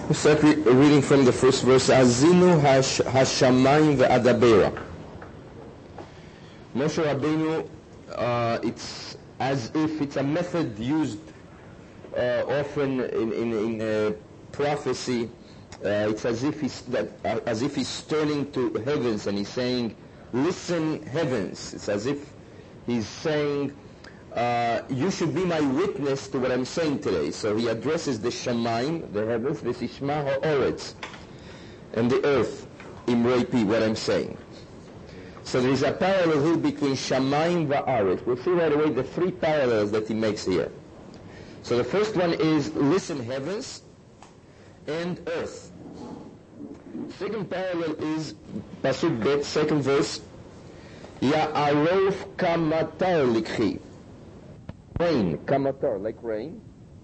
We start reading from the first verse. Azinu hashamayim ve'adabera. Moshe Rabbeinu, it's as if it's a method used often in prophecy. It's as if he's turning to heavens and he's saying, "Listen, heavens." It's as if he's saying, you should be my witness to what I'm saying today. So he addresses the Shamayim, the heavens, the Sishma ha'oretz, and the earth, Imrei Pi, what I'm saying. So there is a parallel here between Shamayim va'aretz. We'll see right away the three parallels that he makes here. So the first one is, listen, heavens and earth. Second parallel is, Pasuk Bet, second verse, Ya'arof kamatar likhi. Rain, kamatar, like rain.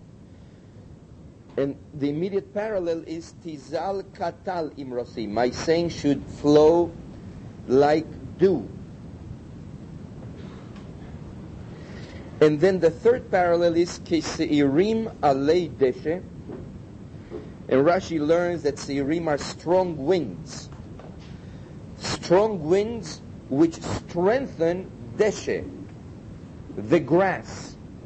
And the immediate parallel is Tizal katal imrosi. My saying should flow like dew. And then the third parallel is Kiseirim alei deshe. And Rashi learns that Seirim are strong winds. Strong winds which strengthen deshe, the grass.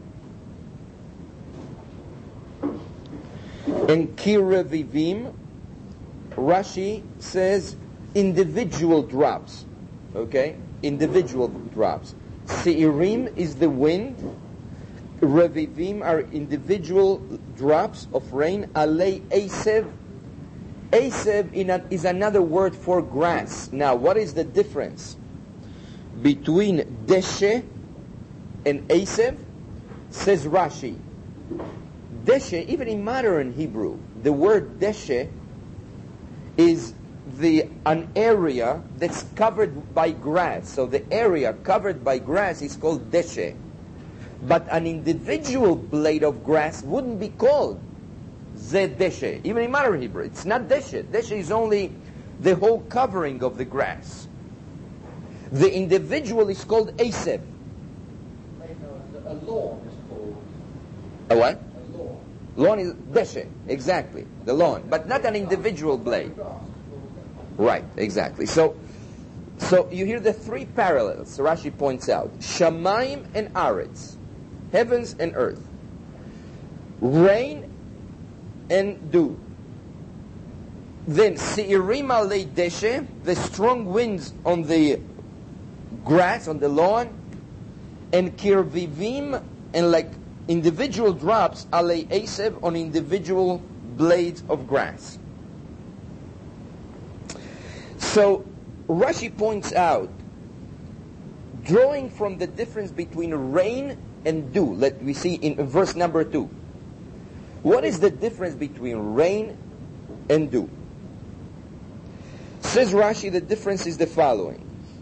And kirevivim, Rashi says individual drops. Okay? Individual drops. Seirim is the wind. Revivim are individual drops of rain. Alei Esev. Esev is another word for grass. Now, what is the difference between Deshe and Esev? Says Rashi. Deshe, even in modern Hebrew, the word Deshe is an area that's covered by grass. So the area covered by grass is called Deshe. But an individual blade of grass wouldn't be called Ze Deshe. Even in modern Hebrew, it's not Deshe. Deshe is only the whole covering of the grass. The individual is called Esev. A lawn is called. A what? A lawn. Lawn is Deshe, exactly, the lawn, but not an individual blade. Right, exactly. So you hear the three parallels Rashi points out. Shamayim and Aretz, heavens and earth. Rain and dew. Then Seirim alei deshe, the strong winds on the grass, on the lawn. And kirvivim, and like individual drops, alei esev, on individual blades of grass. So Rashi points out, drawing from the difference between rain and dew, let we see in verse number 2. What is the difference between rain and dew? Says Rashi, the difference is the following.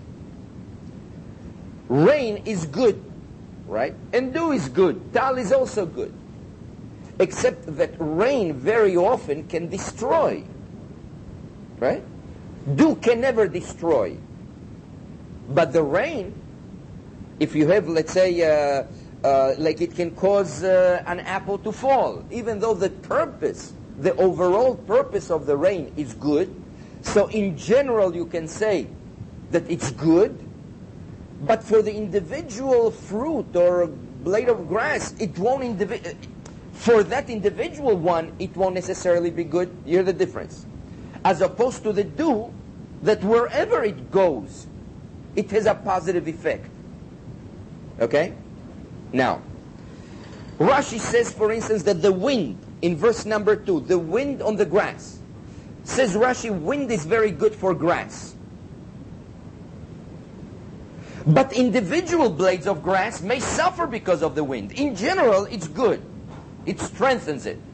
Rain is good, right? And dew is good. Tal is also good. Except that rain very often can destroy, right? Dew can never destroy. But the rain, if you have, let's say, like it can cause an apple to fall, even though the overall purpose of the rain is good. So in general you can say that it's good, but for the individual fruit or blade of grass, it won't for that individual one, it won't necessarily be good. You hear the difference? As opposed to the dew, that wherever it goes, it has a positive effect. Okay? Now, Rashi says, for instance, that the wind, in verse number 2, the wind on the grass, says Rashi, wind is very good for grass. But individual blades of grass may suffer because of the wind. In general, it's good. It strengthens it.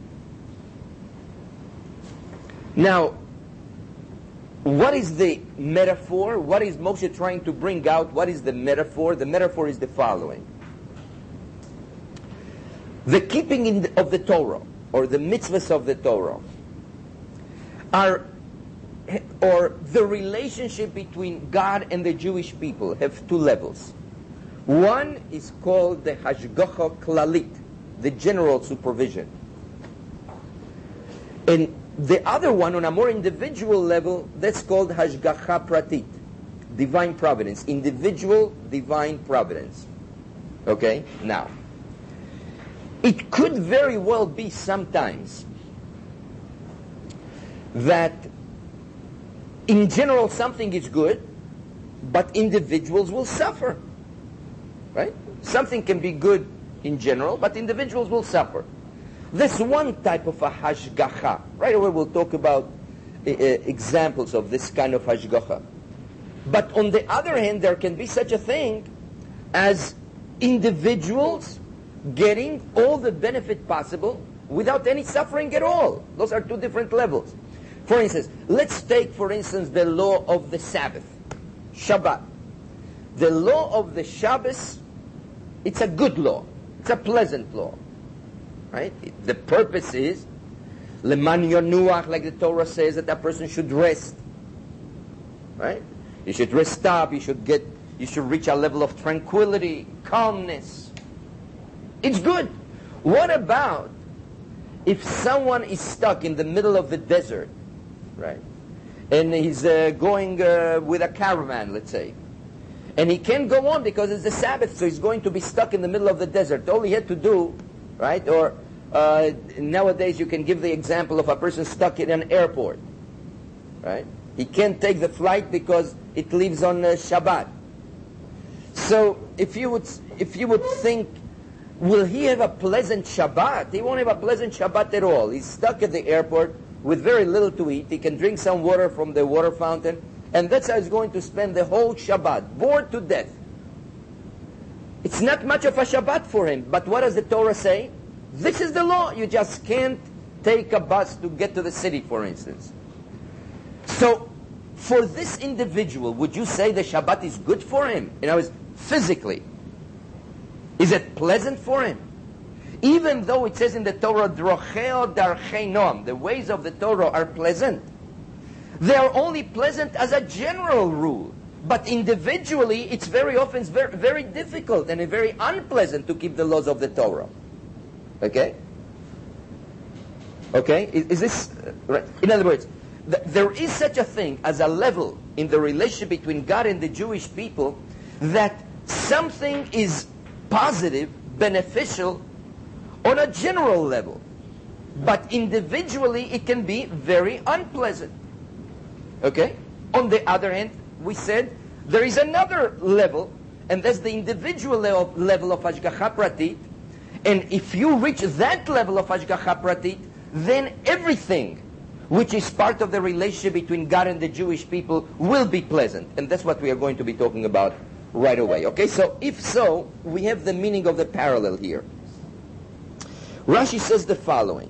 Now, what is the metaphor? What is Moshe trying to bring out? What is the metaphor? The metaphor is the following. The keeping of the Torah, or the mitzvahs of the Torah, or the relationship between God and the Jewish people have two levels. One is called the Hashgacha Klalit, the general supervision. And the other one, on a more individual level, that's called Hashgacha Pratit, divine providence, individual divine providence. Okay? Now, it could very well be sometimes that in general something is good, but individuals will suffer. Right? Something can be good in general, but individuals will suffer. This one type of a hashgacha. Right away we'll talk about examples of this kind of hashgacha. But on the other hand, there can be such a thing as individuals getting all the benefit possible without any suffering at all. Those are two different levels. For instance, let's take, for instance, the law of the Sabbath, Shabbat. The law of the Shabbos, it's a good law. It's a pleasant law. Right? The purpose is, leman yonuach, like the Torah says, that a person should rest. Right? You should rest up, you should reach a level of tranquility, calmness. It's good. What about if someone is stuck in the middle of the desert, right? And he's going with a caravan, let's say. And he can't go on because it's the Sabbath, so he's going to be stuck in the middle of the desert. All he had to do, right? Or nowadays you can give the example of a person stuck in an airport, right? He can't take the flight because it leaves on Shabbat. So if you would think, will he have a pleasant Shabbat? He won't have a pleasant Shabbat at all. He's stuck at the airport with very little to eat. He can drink some water from the water fountain, and that's how he's going to spend the whole Shabbat, bored to death. It's not much of a Shabbat for him, but what does the Torah say? This is the law. You just can't take a bus to get to the city, for instance. So, for this individual, would you say the Shabbat is good for him? In other words, physically. Is it pleasant for him? Even though it says in the Torah, Drocheo darchei noam, the ways of the Torah are pleasant. They are only pleasant as a general rule. But individually, it's very often very, very difficult and very unpleasant to keep the laws of the Torah. Okay? Okay? Is this right? In other words, there is such a thing as a level in the relationship between God and the Jewish people that something is positive, beneficial on a general level. But individually, it can be very unpleasant. Okay? On the other hand, we said there is another level, and that's the individual level of Hashgacha Pratit. And if you reach that level of Hashgacha Pratit, then everything which is part of the relationship between God and the Jewish people will be pleasant. And that's what we are going to be talking about right away. Okay, so if so, we have the meaning of the parallel here. Rashi says the following.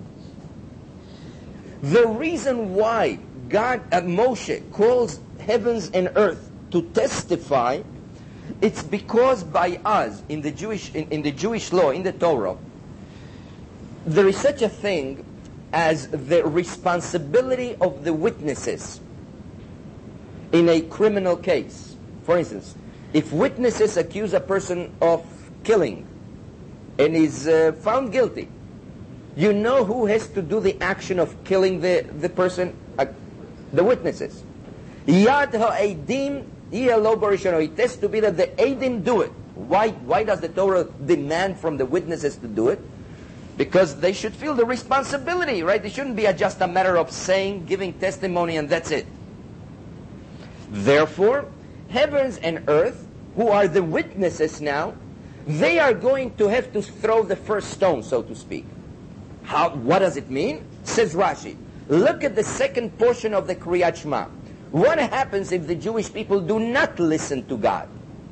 The reason why Moshe calls heavens and earth to testify, it's because by us, in the Jewish law, in the Torah, there is such a thing as the responsibility of the witnesses in a criminal case. For instance, if witnesses accuse a person of killing and is found guilty, you know who has to do the action of killing the person? The witnesses. Yad ha'edim hiya lo barishono. It has to be that the edim do it. Why does the Torah demand from the witnesses to do it? Because they should feel the responsibility, right? It shouldn't be just a matter of saying, giving testimony, and that's it. Therefore, heavens and earth, who are the witnesses now, they are going to have to throw the first stone, so to speak. What does it mean? Says Rashi. Look at the second portion of the Kriyat Shema. What happens if the Jewish people do not listen to God?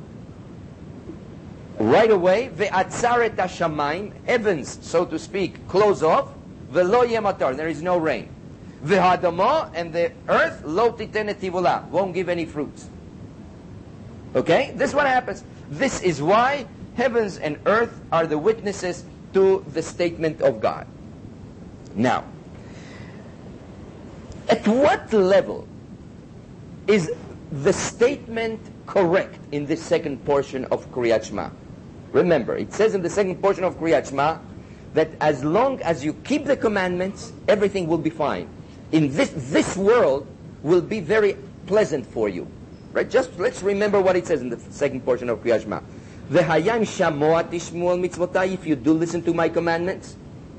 Right away, ve'atzaret hashamayim, heavens, so to speak, close off, ve'lo yeh matar, there is no rain. Ve'hadamo, and the earth, lo titen et tivula, won't give any fruits. Okay? This is what happens. This is why heavens and earth are the witnesses to the statement of God. Now, at what level is the statement correct in this second portion of Kriyat Shema? Remember, it says in the second portion of Kriyat Shema, that as long as you keep the commandments, everything will be fine. In this world will be very pleasant for you. Right? Just let's remember what it says in the second portion of Kriyat Shema. V'hayam shamoa tishmu al mitzvotai, if you do listen to my commandments.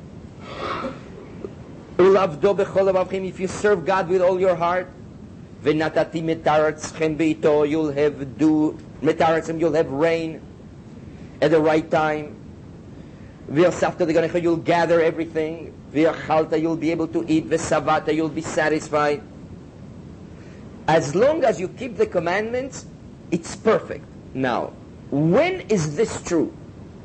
Ulavdo b'chol levavchem, if you serve God with all your heart. V'natati metaratzchem beito, you'll have metaratzchem, you'll have rain at the right time. V'yosafta deganecha, you'll gather everything. V'yachalta, you'll be able to eat. V'savata, you'll be satisfied. As long as you keep the commandments, it's perfect. Now, when is this true?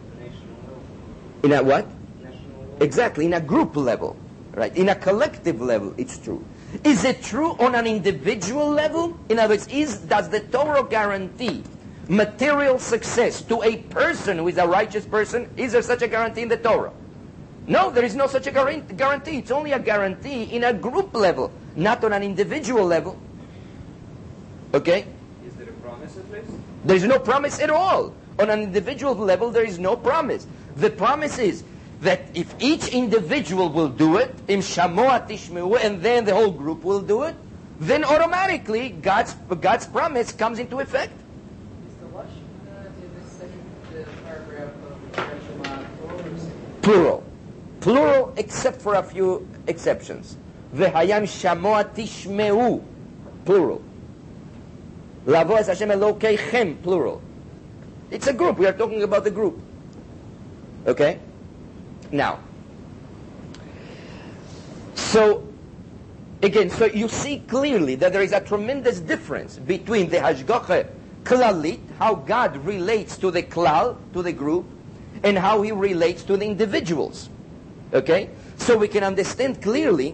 In a what? Exactly, in a group level. Right? In a collective level, it's true. Is it true on an individual level? In other words, does the Torah guarantee material success to a person who is a righteous person? Is there such a guarantee in the Torah? No, there is no such a guarantee. It's only a guarantee in a group level, not on an individual level. Okay? Is there a promise at least? There is no promise at all. On an individual level, there is no promise. The promise is that if each individual will do it, im shamoa tishmeu, and then the whole group will do it, then automatically God's promise comes into effect. Is the lashon in this second paragraph of Kriyat Shema Plural. Plural, except for a few exceptions. V'hayam shamoa tishmeu. Plural. Lavo es Hashem Elokeichem, plural. It's a group. We are talking about the group. Okay? Now, so you see clearly that there is a tremendous difference between the Hashgacha Klalit, how God relates to the Klal, to the group, and how He relates to the individuals. Okay? So we can understand clearly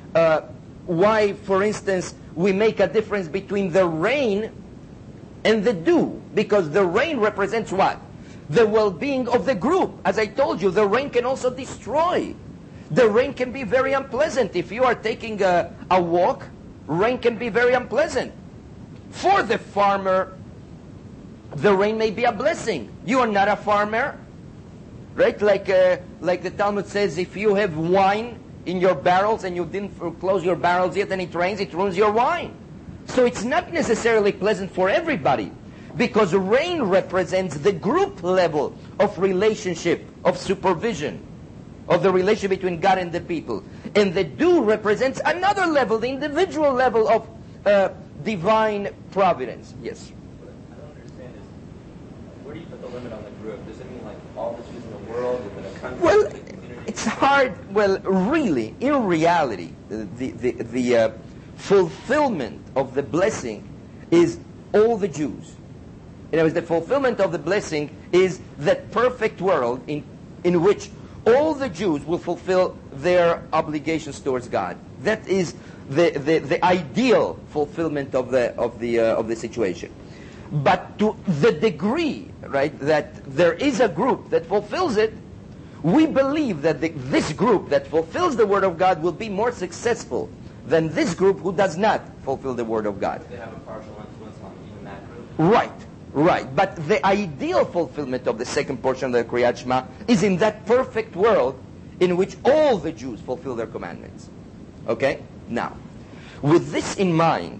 why, for instance, we make a difference between the rain and the dew. Because the rain represents what? The well-being of the group. As I told you, the rain can also destroy. The rain can be very unpleasant. If you are taking a walk, rain can be very unpleasant. For the farmer, the rain may be a blessing. You are not a farmer. Right? Like the Talmud says, if you have wine in your barrels and you didn't close your barrels yet and it rains, it ruins your wine. So it's not necessarily pleasant for everybody, because rain represents the group level of relationship, of supervision, of the relationship between God and the people. And the dew represents another level, the individual level of divine providence. Yes? What I don't understand is, where do you put the limit on the group? Does it mean like all the Jews in the world, within a country? Well, it's hard. Well, really, in reality, the fulfillment of the blessing is all the Jews. In other words, the fulfillment of the blessing is that perfect world in which all the Jews will fulfill their obligations towards God. That is the ideal fulfillment of the situation. But to the degree, right, that there is a group that fulfills it, we believe that this group that fulfills the Word of God will be more successful than this group who does not fulfill the Word of God. They have a partial influence on even that group? Right. But the ideal fulfillment of the second portion of the Kriyat Shema is in that perfect world in which all the Jews fulfill their commandments. Okay? Now, with this in mind,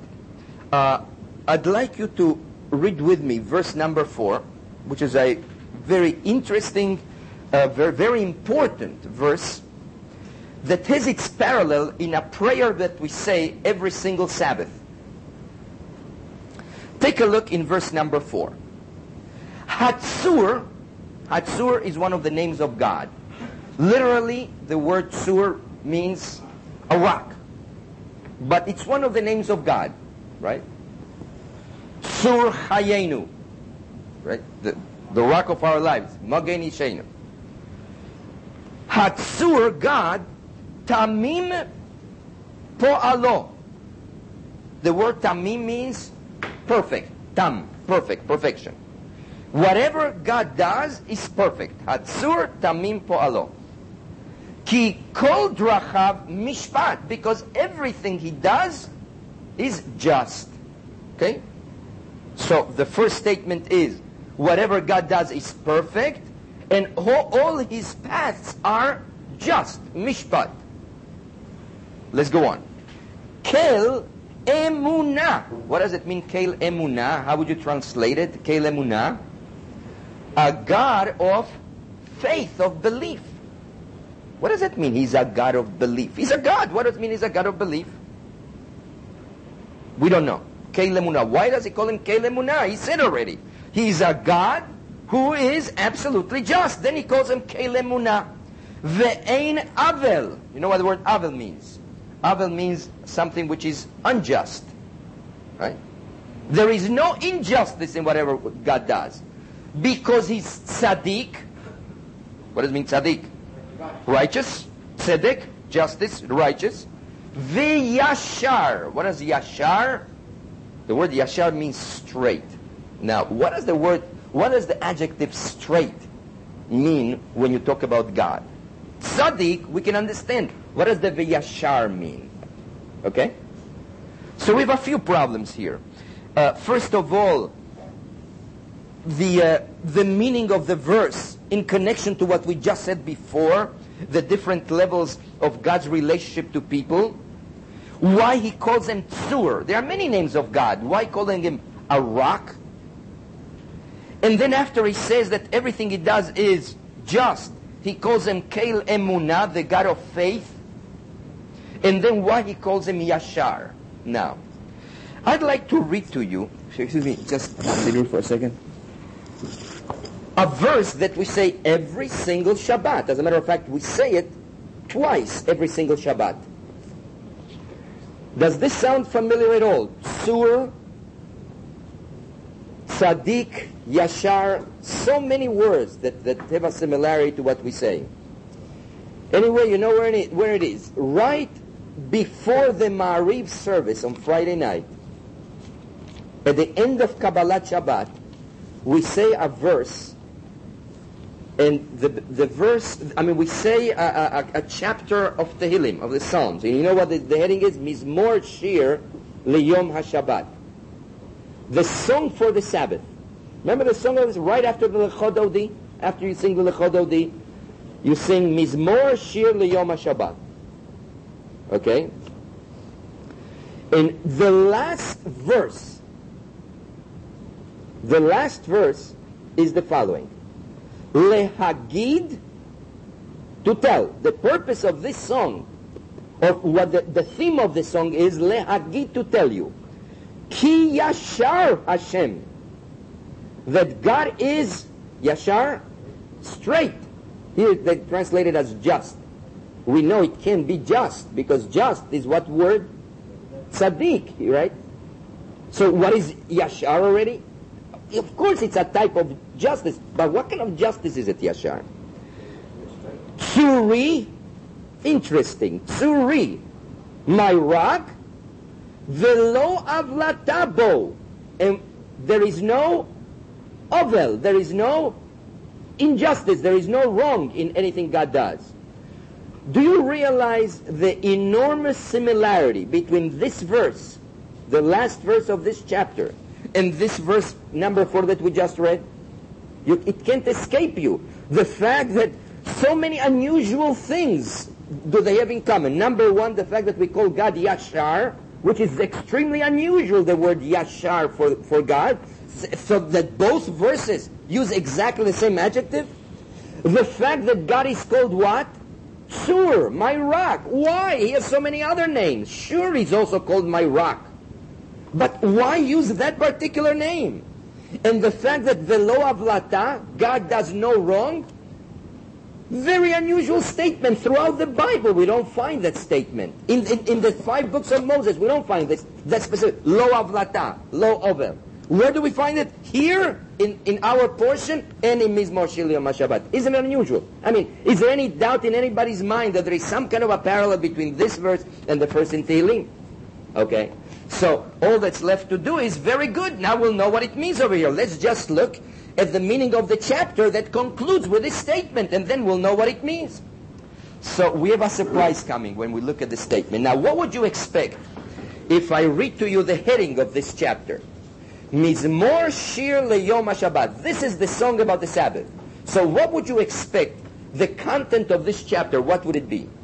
I'd like you to read with me verse number 4, which is a very interesting, very, very important verse that has its parallel in a prayer that we say every single Sabbath. Take a look in verse number 4. Hatzur is one of the names of God. Literally, the word Tzur means a rock. But it's one of the names of God, right? Tzur Hayenu, right? The rock of our lives. Magen Ishenu. Hatzur, God, Tamim Po'alo. The word Tamim means perfect. Tam, perfect, perfection. Whatever God does is perfect. Hatzur Tamim Po'alo. Ki kol drachav mishpat. Because everything He does is just. Okay? So the first statement is, whatever God does is perfect, And all his paths are just. Mishpat. Let's go on. Kel Emunah. What does it mean, Kel Emunah? How would you translate it? Kel Emunah. A God of faith, of belief. What does it mean, he's a God of belief? He's a God. What does it mean he's a God of belief? We don't know. Kel Emunah. Why does he call him Kel Emunah? He said already. He's a God who is absolutely just. Then he calls him Kel Emunah. Ve'ein avel. You know what the word avel means? Avel means something which is unjust. Right? There is no injustice in whatever God does. Because he's tzaddik. What does it mean, tzaddik? Righteous. Tzedek, justice, righteous. V'yashar. What is yashar? The word yashar means straight. Now, what does the adjective straight mean when you talk about God? Tzaddik, we can understand. What does the v'yashar mean? Okay? So we have a few problems here. First of all, the meaning of the verse in connection to what we just said before, the different levels of God's relationship to people. Why he calls him Tzur. There are many names of God. Why calling him a rock? And then after he says that everything he does is just, he calls him Kel Emunah, the God of faith. And then why he calls him Yashar. Now, I'd like to read to you, excuse me, just sit here for a second, a verse that we say every single Shabbat. As a matter of fact, we say it twice every single Shabbat. Does this sound familiar at all? Tzur, Tzaddik, Yashar, so many words that have a similarity to what we say. Anyway, you know where it is. Right before the Ma'ariv service on Friday night, at the end of Kabbalat Shabbat, we say a verse, and the verse, we say a chapter of Tehillim, of the Psalms. And you know what the heading is? Mizmor Shir Liyom HaShabbat. The song for the Sabbath. Remember the song that was right after the Lechot Odi? After you sing the Lechot Odi, you sing Mizmor Shir Liyom HaShabbat. Okay? And the last verse is the following. Lehagid, to tell. The purpose of this song, or what the theme of the song is, Lehagid, to tell you. Ki Yashar Hashem. That God is, Yashar, straight. Here they translate it as just. We know it can be just, because just is what word? Tzaddik, right? So what is Yashar already? Of course it's a type of justice, but what kind of justice is it, Yashar? Tzuri, interesting. Tzuri, my rock, velo avlatabo, and there is no ovel, there is no injustice, there is no wrong in anything God does. Do you realize the enormous similarity between this verse, the last verse of this chapter, and this verse number 4 that we just read? It can't escape you. The fact that so many unusual things do they have in common. Number 1, the fact that we call God Yashar, which is extremely unusual, the word Yashar for God, so that both verses use exactly the same adjective. The fact that God is called what? Tzur, my rock. Why? He has so many other names. Sure, he's also called my rock. But why use that particular name? And the fact that velo avlata, God does no wrong, very unusual statement. Throughout the Bible, we don't find that statement. In the 5 books of Moses, we don't find that specific. Lo avlata, lo over. Where do we find it? Here, in our portion, and in Mizmor Shir Liyom HaShabbat. Isn't it unusual? Is there any doubt in anybody's mind that there is some kind of a parallel between this verse and the first in Tehillim? Okay. So, all that's left to do is very good. Now we'll know what it means over here. Let's just look at the meaning of the chapter that concludes with this statement, and then we'll know what it means. So, we have a surprise coming when we look at the statement. Now, what would you expect if I read to you the heading of this chapter? Mizmor Shir Leyom HaShabbat. This is the song about the Sabbath. So what would you expect? The content of this chapter, what would it be?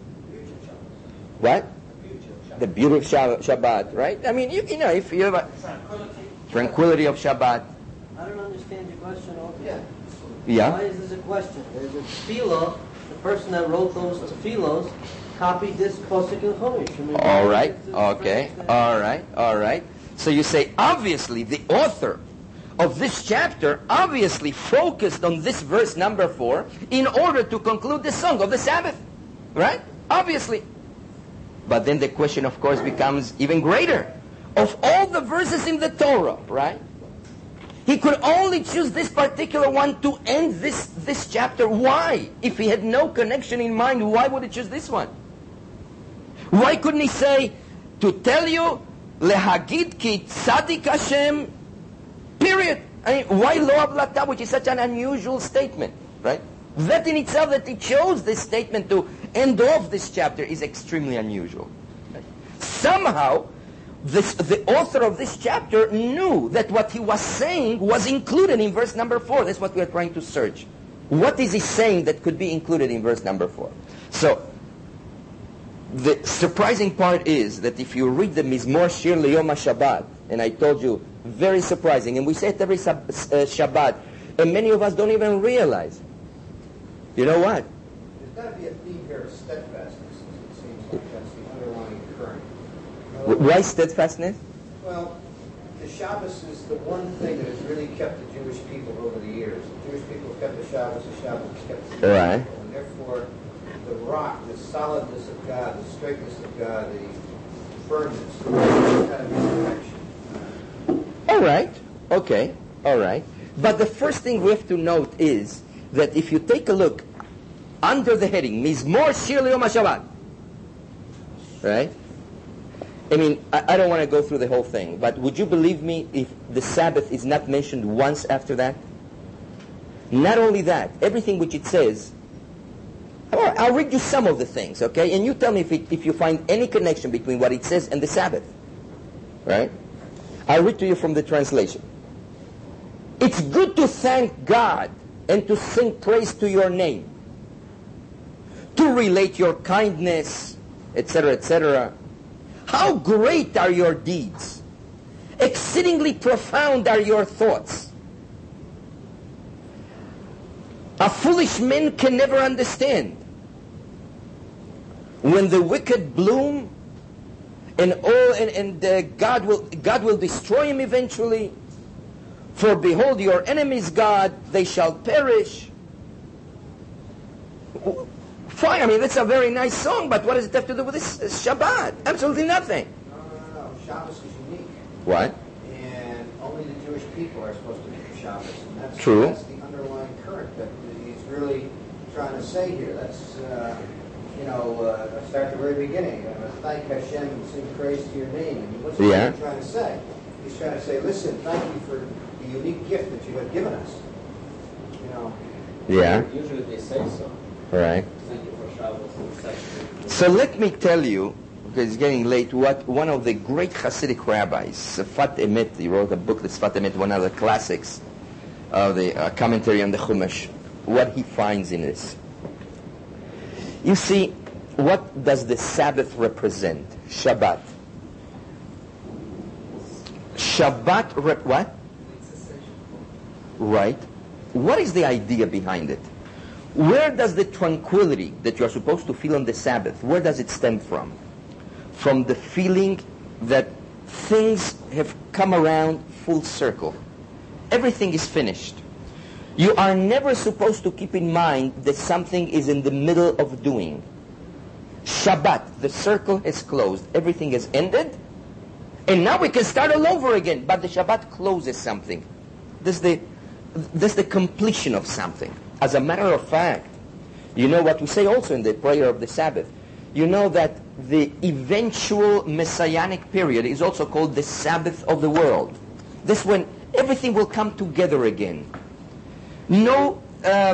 What? The beauty of Shabbat, right? I mean, you know, if you have a tranquility of Shabbat. I don't understand your question altogether. Yeah. Why is this a question? There's a tefillah, the person that wrote those tefillos copied this Posuk in Chumash. I mean, All right, it's a okay, phrase that- all right. So you say, obviously, the author of this chapter obviously focused on this verse number 4 in order to conclude the song of the Sabbath, right? Obviously. But then the question, of course, becomes even greater. Of all the verses in the Torah, right? He could only choose this particular one to end this chapter. Why? If he had no connection in mind, why would he choose this one? Why couldn't he say, to tell you, lehagid ki tzadik Hashem, period. I mean, why lo ablata, which is such an unusual statement, right? That in itself, that he chose this statement to end off this chapter is extremely unusual. Right? Somehow, the author of this chapter knew that what he was saying was included in verse number 4. That's what we are trying to search. What is he saying that could be included in verse number 4? So, the surprising part is that if you read the Mizmor Shir Liyom HaShabbat, and I told you, very surprising, and we say it every Shabbat, and many of us don't even realize. You know what? There's got to be a theme here of steadfastness, it seems like that's the underlying current. Why steadfastness? Well, the Shabbos is the one thing that has really kept the Jewish people over the years. The Jewish people have kept the Shabbos has kept the Jewish Right. people. And therefore, the rock, the solidness of God, the straightness of God, the firmness, has got to be perfection. All right. Okay. All right. But the first thing we have to note is that if you take a look under the heading, Mizmor Shir Liyom HaShabbat, right? I mean, I don't want to go through the whole thing, but would you believe me if the Sabbath is not mentioned once after that? Not only that, everything which it says, I'll read you some of the things, okay? And you tell me if you find any connection between what it says and the Sabbath, right? I'll read to you from the translation. It's good to thank God and to sing praise to your name, to relate your kindness, etc., etc. How great are your deeds! Exceedingly profound are your thoughts. A foolish man can never understand. When the wicked bloom, God will destroy him eventually. For behold, your enemies, God, they shall perish. Fine, I mean, that's a very nice song, but what does it have to do with this Shabbat? Absolutely nothing. No. Shabbos is unique. What? And only the Jewish people are supposed to keep Shabbos. And that's, True. That's the underlying current that he's really trying to say here. That's, start at the very beginning. Thank Hashem and sing praise to your name. And what's he trying to say? He's trying to say, listen, thank you for the unique gift that you have given us. Yeah. Usually they say so. Right. Thank you for Shabbos and section. So let me tell you, because it's getting late, what one of the great Hasidic rabbis, Sfat Emet, he wrote a book, the Sfat Emet, one of the classics of the commentary on the Chumash, what he finds in this. You see, what does the Sabbath represent? Shabbat. Shabbat, what? Right. What is the idea behind it? Where does the tranquility that you are supposed to feel on the Sabbath, where does it stem from? From the feeling that things have come around full circle. Everything is finished. You are never supposed to keep in mind that something is in the middle of doing. Shabbat, the circle has closed. Everything has ended. And now we can start all over again. But the Shabbat closes something. That's the completion of something. As a matter of fact, you know what we say also in the prayer of the Sabbath. You know that the eventual messianic period is also called the Sabbath of the world. This when everything will come together again. No,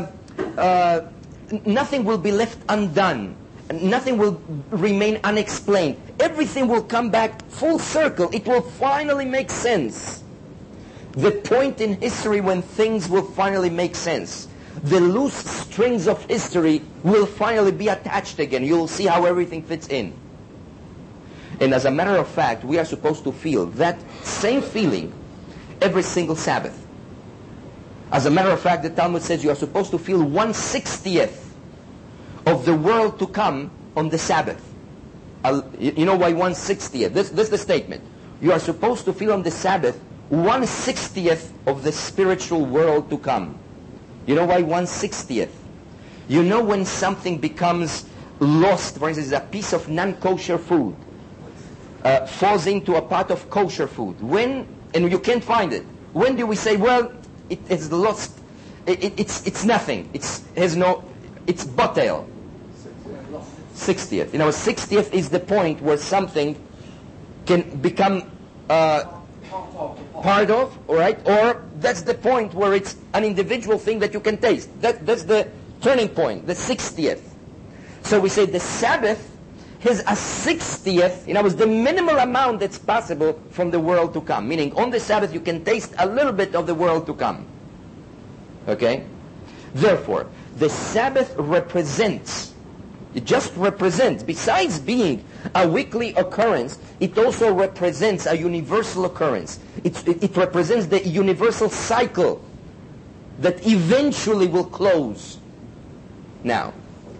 nothing will be left undone. Nothing will remain unexplained. Everything will come back full circle. It will finally make sense. The point in history when things will finally make sense. the loose strings of history will finally be attached again. You'll see how everything fits in. And as a matter of fact, we are supposed to feel that same feeling every single Sabbath. As a matter of fact, the Talmud says you are supposed to feel 1/60th of the world to come on the Sabbath. You know why 1/60th? This is the statement. You are supposed to feel on the Sabbath 1/60th of the spiritual world to come. You know why 1/60th? You know when something becomes lost, for instance, a piece of non-kosher food falls into a pot of kosher food. When, and you can't find it, when do we say, well, it is lost, it's nothing, it's batel? 60th. You know, 60th is the point where something can become part of, all right? Or that's the point where it's an individual thing that you can taste. That's the turning point, the 60th. So we say the Sabbath has a 60th, in other words, the minimal amount that's possible from the world to come. Meaning, on the Sabbath you can taste a little bit of the world to come. Okay? Therefore, the Sabbath represents, it just represents, besides being a weekly occurrence, it also represents a universal occurrence. It represents the universal cycle that eventually will close. Now,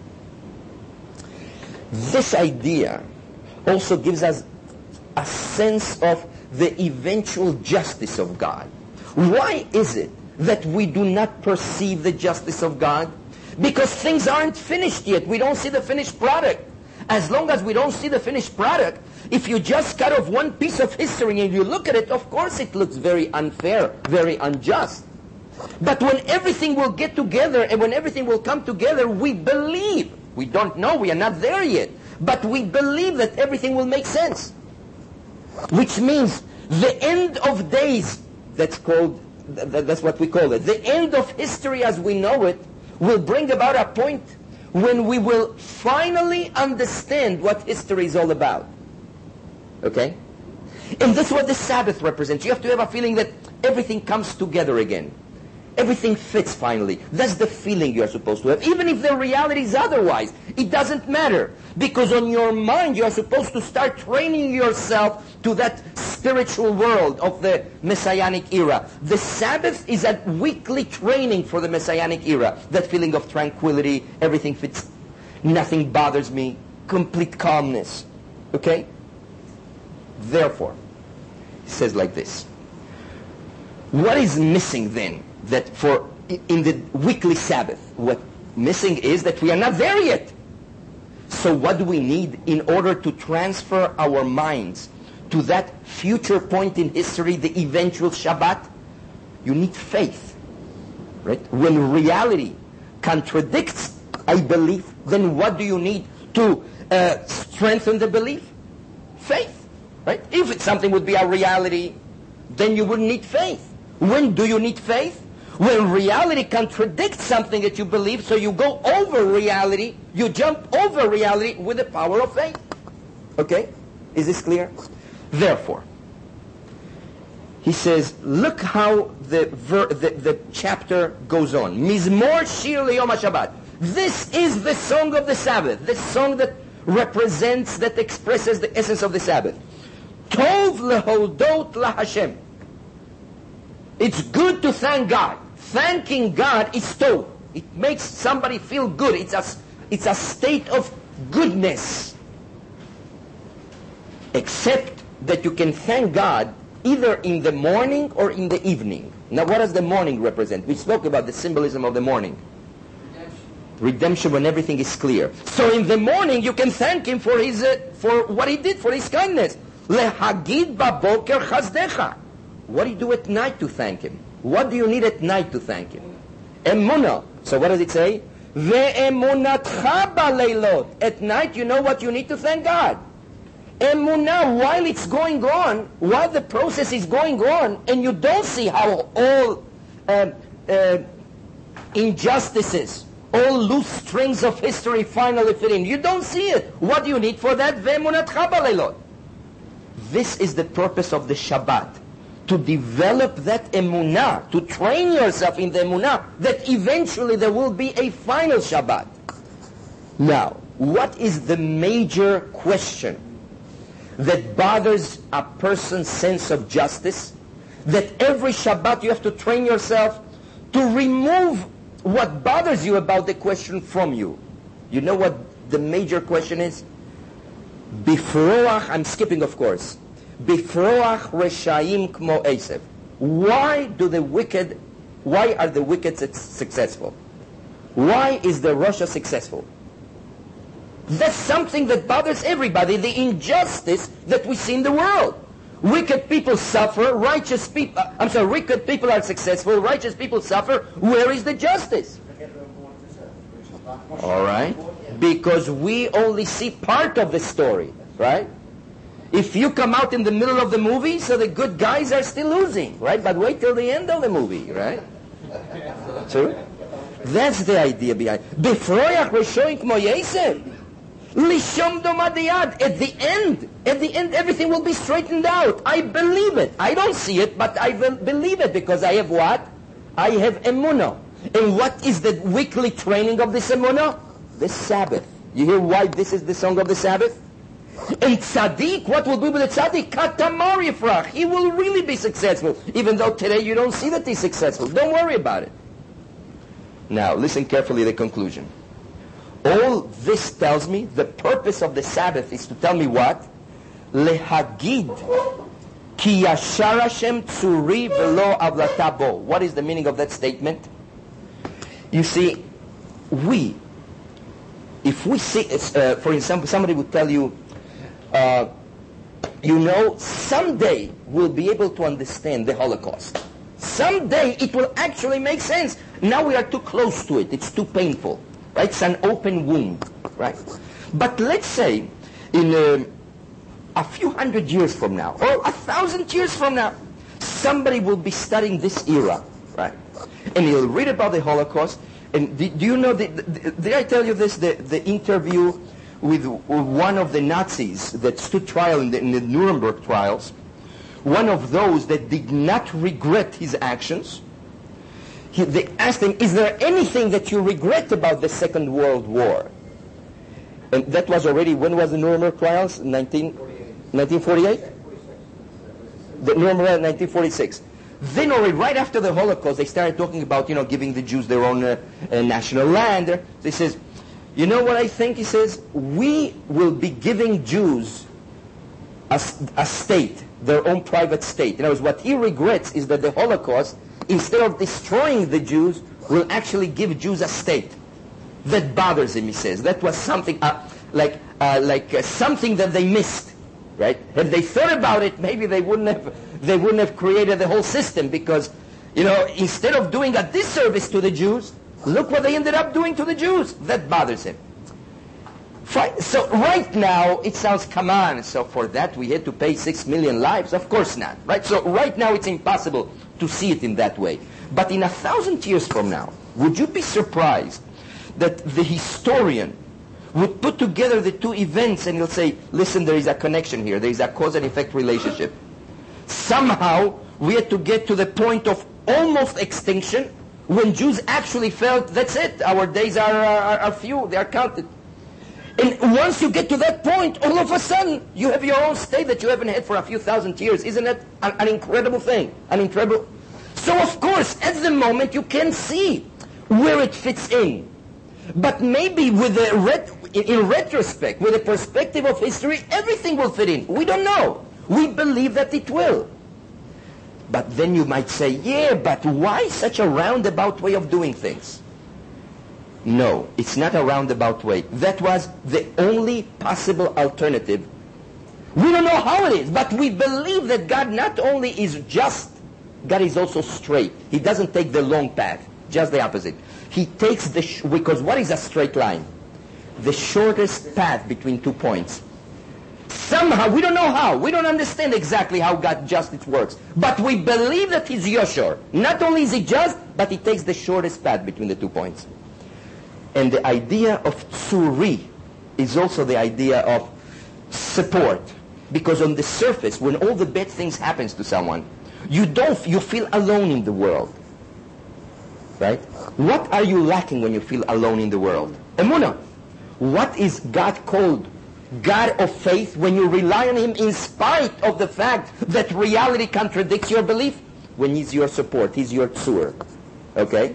this idea also gives us a sense of the eventual justice of God. Why is it that we do not perceive the justice of God? Because things aren't finished yet. We don't see the finished product. As long as we don't see the finished product, if you just cut off one piece of history and you look at it, of course it looks very unfair, very unjust. But when everything will get together and when everything will come together, we believe. We don't know, we are not there yet. But we believe that everything will make sense. Which means the end of days, that's what we call it. The end of history as we know it will bring about a point when we will finally understand what history is all about. Okay? And that's what the Sabbath represents. You have to have a feeling that everything comes together again. Everything fits finally. That's the feeling you're supposed to have. Even if the reality is otherwise, it doesn't matter. Because on your mind, you're supposed to start training yourself to that spiritual world of the Messianic era. The Sabbath is a weekly training for the Messianic era. That feeling of tranquility, everything fits, nothing bothers me, complete calmness. Okay? Therefore, he says like this. What is missing then? That in the weekly Sabbath, what missing is that we are not there yet. So what do we need in order to transfer our minds to that future point in history, the eventual Shabbat? You need faith, right? When reality contradicts a belief, then what do you need to strengthen the belief? Faith, right? If something would be a reality, then you wouldn't need faith. When do you need faith? When reality contradicts something that you believe, so you go over reality, you jump over reality with the power of faith. Okay? Is this clear? Therefore, he says, look how the chapter goes on. Mizmor Shir Leyom HaShabbat. This is the song of the Sabbath, the song that represents, that expresses the essence of the Sabbath. Tov lehodot laHashem. It's good to thank God. Thanking God is tov. It makes somebody feel good. It's a state of goodness. Except that you can thank God either in the morning or in the evening. Now what does the morning represent? We spoke about the symbolism of the morning. Redemption when everything is clear. So in the morning you can thank Him for what He did, for His kindness. Lehagid baboker chazdecha. What do you do at night to thank Him? What do you need at night to thank Him? Emunah. So what does it say? Ve'emunatcha baleilot. At night you know what you need to thank God. Emunah, while it's going on, while the process is going on, and you don't see how all injustices, all loose strings of history finally fit in. You don't see it. What do you need for that? Ve'emunatcha baleilot. This is the purpose of the Shabbat. to develop that emunah, to train yourself in the emunah, that eventually there will be a final Shabbat. Now, what is the major question that bothers a person's sense of justice? That every Shabbat you have to train yourself to remove what bothers you about the question from you. You know what the major question is? Bifroach, I'm skipping of course. Bifroach reshaim kmo Esav. Why are the wicked successful? Why is the Rasha successful? That's something that bothers everybody, the injustice that we see in the world. Wicked people suffer, wicked people are successful, righteous people suffer. Where is the justice? All right. Because we only see part of the story, right? If you come out in the middle of the movie, so the good guys are still losing, right? But wait till the end of the movie, right? True? That's the idea behind. Befroyach reshoing kmo Yosef. Lishom domadiyad. At the end, everything will be straightened out. I believe it. I don't see it, but I believe it because I have what? I have emunah. And what is the weekly training of this emunah? The Sabbath. You hear why this is the song of the Sabbath? And tzaddik, what will be with the tzaddik? Katamar yifrach. He will really be successful, even though today you don't see that he's successful. Don't worry about it. Now, listen carefully to the conclusion. All this tells me, the purpose of the Sabbath is to tell me what? Lehagid ki yashar Hashem tzuri velo avlata bo. What is the meaning of that statement? You see, if we see, for example, somebody would tell you, someday we'll be able to understand the Holocaust. Someday it will actually make sense. Now we are too close to it. It's too painful. Right? It's an open wound. Right? But let's say in a few hundred years from now, or 1,000 years from now, somebody will be studying this era. Right? And he'll read about the Holocaust. And do you know, did I tell you this, the interview with one of the Nazis that stood trial in the Nuremberg trials, one of those that did not regret his actions? They asked him, is there anything that you regret about the Second World War? And that was already, when was the Nuremberg trials? 1948? The Nuremberg, 1946. Then already, right after the Holocaust, they started talking about, giving the Jews their own national land. He says, you know what I think? He says, we will be giving Jews a state, their own private state. In other words, what he regrets is that the Holocaust, instead of destroying the Jews, will actually give Jews a state. That bothers him, he says. That was something like something that they missed, right? Had they thought about it, maybe they wouldn't have created the whole system, because, instead of doing a disservice to the Jews, look what they ended up doing to the Jews. That bothers him. Fine. So right now, it sounds, come on, so for that we had to pay 6 million lives? Of course not, right? So right now it's impossible to see it in that way. But in 1,000 years from now, would you be surprised that the historian would put together the two events and he'll say, listen, there is a connection here, there is a cause and effect relationship. Somehow, we had to get to the point of almost extinction when Jews actually felt, that's it, our days are few, they are counted. And once you get to that point, all of a sudden, you have your own state that you haven't had for a few thousand years. Isn't that an incredible thing? So of course, at the moment, you can see where it fits in. But maybe in retrospect, with the perspective of history, everything will fit in. We don't know. We believe that it will. But then you might say, yeah, but why such a roundabout way of doing things? No, it's not a roundabout way. That was the only possible alternative. We don't know how it is, but we believe that God not only is just, God is also straight. He doesn't take the long path, just the opposite. He takes because what is a straight line? The shortest path between 2 points. Somehow, we don't know how. We don't understand exactly how God justice works. But we believe that He's Yoshor. Not only is He just, but He takes the shortest path between the 2 points. And the idea of tzuri is also the idea of support. Because on the surface, when all the bad things happens to someone, You feel alone in the world. Right? What are you lacking when you feel alone in the world? Emunah. What is God called? God of faith, when you rely on Him in spite of the fact that reality contradicts your belief? When He's your support, He's your tzur. Okay?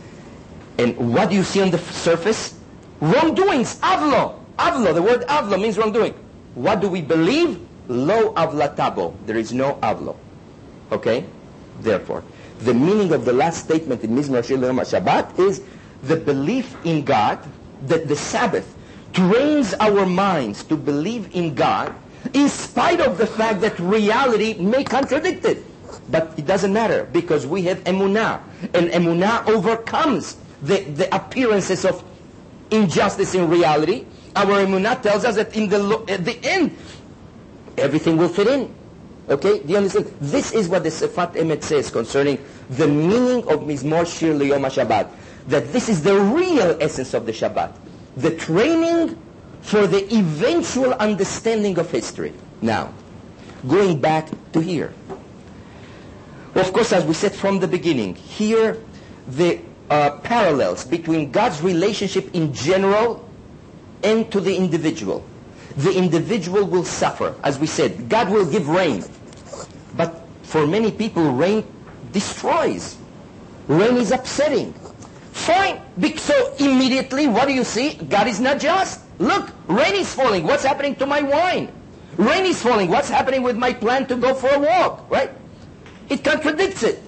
And what do you see on the surface? Wrongdoings, avlo. Avlo, the word avlo means wrongdoing. What do we believe? Lo avlatabo. There is no avlo. Okay? Therefore, the meaning of the last statement in Mizmor Shir Yom HaShabbat is the belief in God, that the Sabbath trains our minds to believe in God in spite of the fact that reality may contradict it. But it doesn't matter because we have emunah. And emunah overcomes the appearances of injustice in reality. Our emunah tells us that at the end, everything will fit in. Okay? Do you understand? This is what the Sefat Emet says concerning the meaning of Mizmor Shir L'Yom HaShabbat. That this is the real essence of the Shabbat. The training for the eventual understanding of history. Now, going back to here. Of course, as we said from the beginning, here the parallels between God's relationship in general and to the individual. The individual will suffer. As we said, God will give rain. But for many people, rain destroys. Rain is upsetting. Fine. So immediately, what do you see? God is not just. Look, rain is falling. What's happening to my wine? Rain is falling. What's happening with my plan to go for a walk? Right? It contradicts it.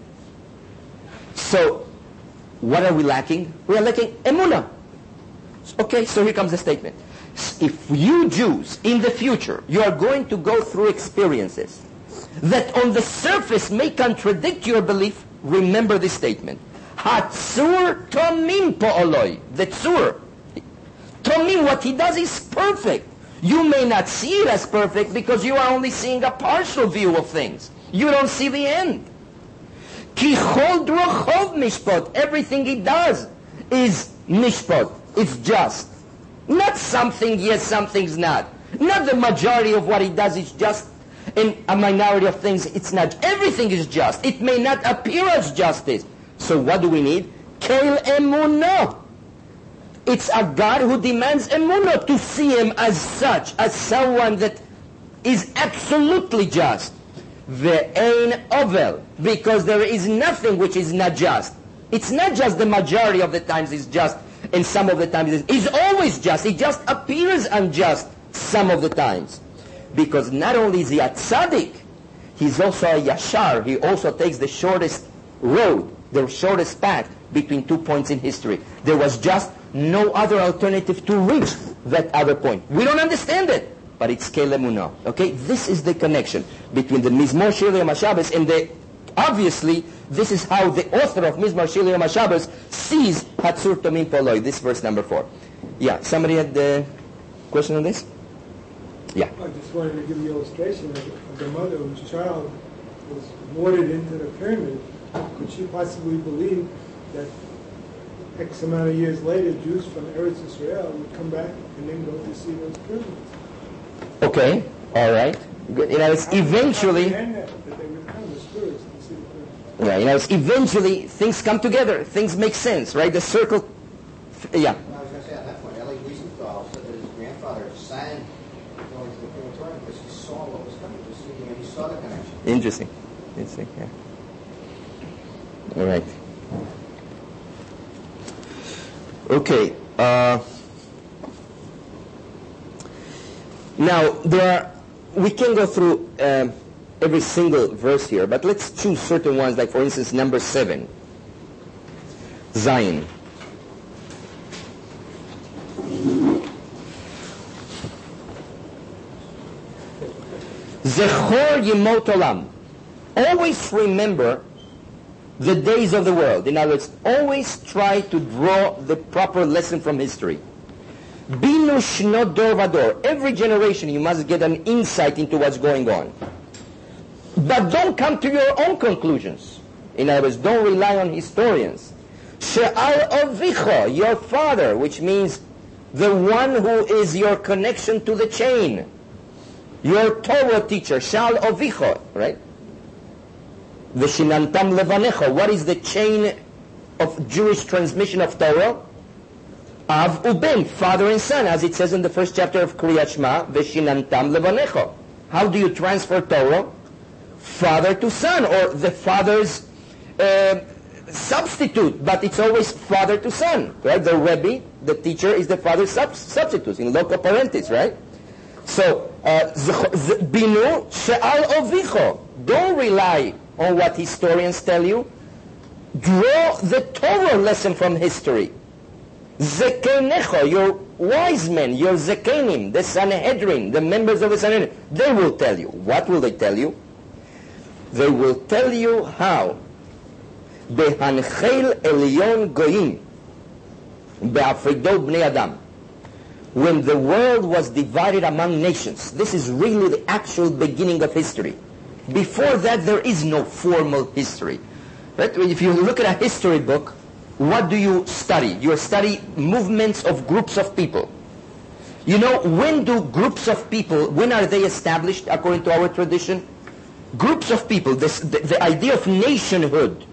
So, what are we lacking? We are lacking emunah. Okay, so here comes the statement. If you Jews, in the future, you are going to go through experiences that on the surface may contradict your belief, remember this statement. Hatzur tomim po'oloi. The tzur. Tomim, what he does is perfect. You may not see it as perfect because you are only seeing a partial view of things. You don't see the end. Ki chol drochov mishpot. Everything he does is mishpot. It's just. Not something yes, something's not. Not the majority of what he does is just, and a minority of things it's not. Everything is just. It may not appear as justice. So what do we need? Kel emunah. It's a God who demands emunah, to see Him as such, as someone that is absolutely just. Ve'ein ovel, because there is nothing which is not just. It's not just the majority of the times is just, and some of the times it's always just. It just appears unjust some of the times. Because not only is he a tzaddik, he's also a yashar. He also takes the shortest road, the shortest path between 2 points in history. There was just no other alternative to reach that other point. We don't understand it, but it's Kel Emunah. Okay, this is the connection between the Mizmor Shir Yom HaShabbos and the, obviously, this is how the author of Mizmor Shir Yom HaShabbos sees Hatzur Tomim Poloi, this verse number 4. Yeah, somebody had a question on this? Yeah. I just wanted to give you an illustration of the mother whose child was watered into the pyramid. Could she possibly believe that X amount of years later, Jews from Eretz Israel would come back and then go to see those pyramids? Okay, all right. Good. You know, it's eventually. That they would come, the spirits, to see the pyramids. Yeah, you know, it's eventually things come together. Things make sense, right? The circle. Yeah. I was going to say on that point, Elie Wiesenthal said that his grandfather sang going to the crematorium because he saw what was coming. He saw the connection. Interesting. Interesting, yeah. All right. Okay. Now, we can go through every single verse here, but let's choose certain ones, like for instance, number 7. Zion. Zechor Yemot Olam. Always remember the days of the world. In other words, always try to draw the proper lesson from history. Binu shnot dor vador. Every generation you must get an insight into what's going on. But don't come to your own conclusions. In other words, don't rely on historians. She'al avicha, your father, which means the one who is your connection to the chain. Your Torah teacher, She'al avicha, right? V'shinantam levanecha. What is the chain of Jewish transmission of Torah? Av uben, father and son, as it says in the first chapter of Kriyat Shema, V'shinantam levanecha. How do you transfer Torah? Father to son, or the father's substitute, but it's always father to son, right? The Rebbe, the teacher, is the father's substitute in loco parentis, right? So, binu she'al ovicho. Don't rely on what historians tell you. Draw the Torah lesson from history. Zekenecho, your wise men, your zekenim, the Sanhedrin, the members of the Sanhedrin, they will tell you. What will they tell you? They will tell you how. Behanchel Elyon Goyim Be'afrido Bnei Adam. When the world was divided among nations, this is really the actual beginning of history. Before that, there is no formal history. Right? If you look at a history book, what do you study? You study movements of groups of people. You know, when do groups of people, when are they established according to our tradition? Groups of people, the idea of nationhood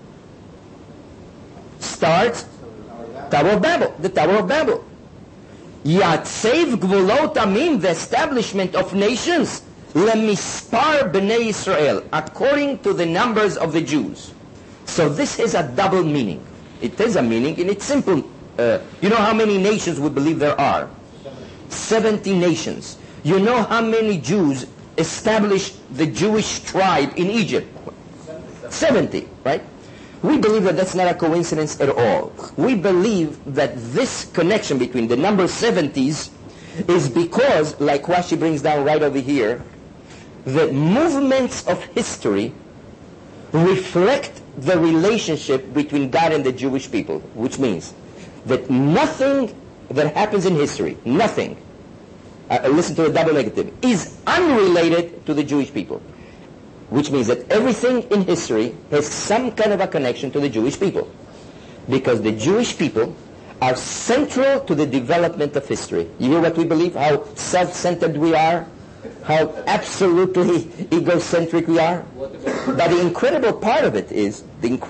starts Tower of Babel, the Tower of Babel. Yatsev Gvulot Amim, the establishment of nations, Lemispar Bnei Israel, according to the numbers of the Jews. So this is a double meaning. It is a meaning in its simple, you know how many nations we believe there are? 70 nations. You know how many Jews established the Jewish tribe in Egypt? 70, right? We believe that that's not a coincidence at all. We believe that this connection between the number 70s is because, like Rashi brings down right over here, the movements of history reflect the relationship between God and the Jewish people, which means that nothing that happens in history, nothing, listen to the double negative, is unrelated to the Jewish people. Which means that everything in history has some kind of a connection to the Jewish people. Because the Jewish people are central to the development of history. You hear what we believe? How self-centered we are? How absolutely egocentric we are? But the incredible part of it is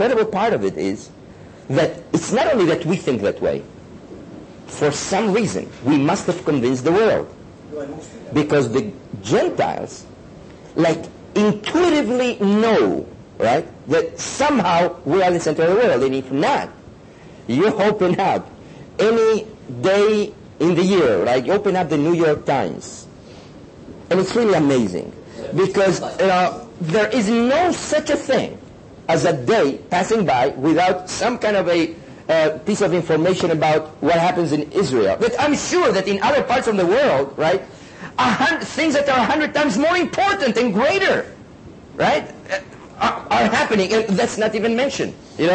that it's not only that we think that way. For some reason, we must have convinced the world. Because the Gentiles, like, intuitively know, right, that somehow we are the center of the world. And if not, you open up any day in the year, right? You open up the New York Times, and it's really amazing because there is no such a thing as a day passing by without some kind of a piece of information about what happens in Israel. But I'm sure that in other parts of the world, right, things that are 100 times more important and greater, right, are happening, and that's not even mentioned.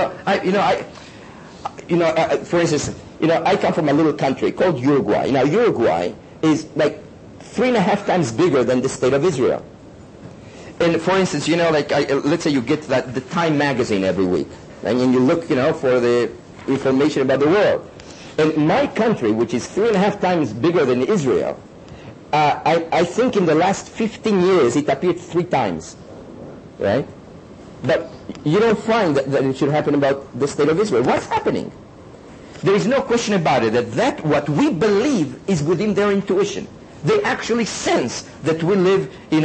For instance, I come from a little country called Uruguay. Now, Uruguay is like 3.5 times bigger than the state of Israel. And for instance, let's say you get the Time magazine every week, and you look, for the information about the world. And my country, which is 3.5 times bigger than Israel, I think in the last 15 years it appeared 3 times, right? But you don't find that it should happen about the state of Israel. What's happening? There is no question about it, that what we believe is within their intuition. They actually sense that we live in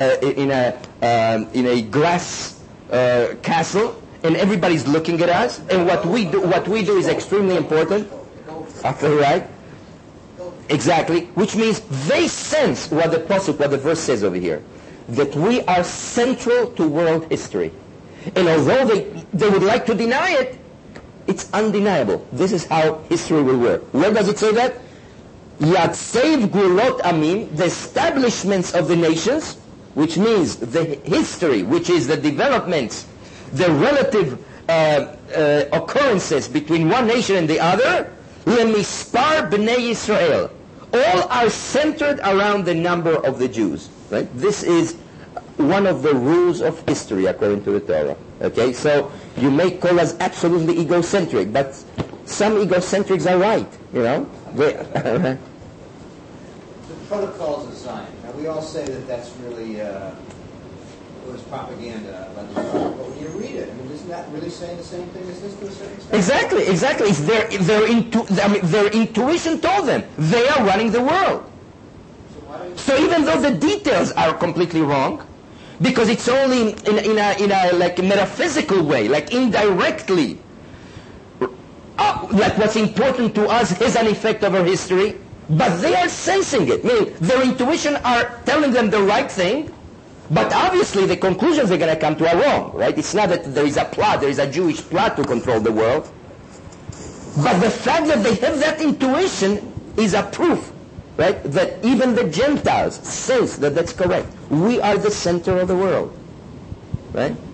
a glass castle, and everybody's looking at us, and what we do is extremely important. Right? Exactly. Which means they sense what the verse says over here, that we are central to world history. And although they would like to deny it, it's undeniable. This is how history will work. Where does it say that? Yatsev Gulot Amim, the establishments of the nations, which means the history, which is the developments, the relative occurrences between one nation and the other, Lemispar Bnei Israel. All are centered around the number of the Jews. Right? This is one of the rules of history according to the Torah. Okay, so you may call us absolutely egocentric, but some egocentrics are right. The protocols of Zion. Now we all say that that's really was propaganda about the Torah. But when you read it, I mean, isn't that really saying the same thing as this to a certain extent? Exactly. It's their intuition told them they are running the world. So even though the details are completely wrong, because it's only in a like metaphysical way, like indirectly, like what's important to us is an effect of our history, but they are sensing it. Meaning their intuition are telling them the right thing, but obviously the conclusions they're going to come to are wrong, right? It's not that there is a plot, there is a Jewish plot to control the world, but the fact that they have that intuition is a proof, right, that even the Gentiles sense that that's correct. We are the center of the world, right?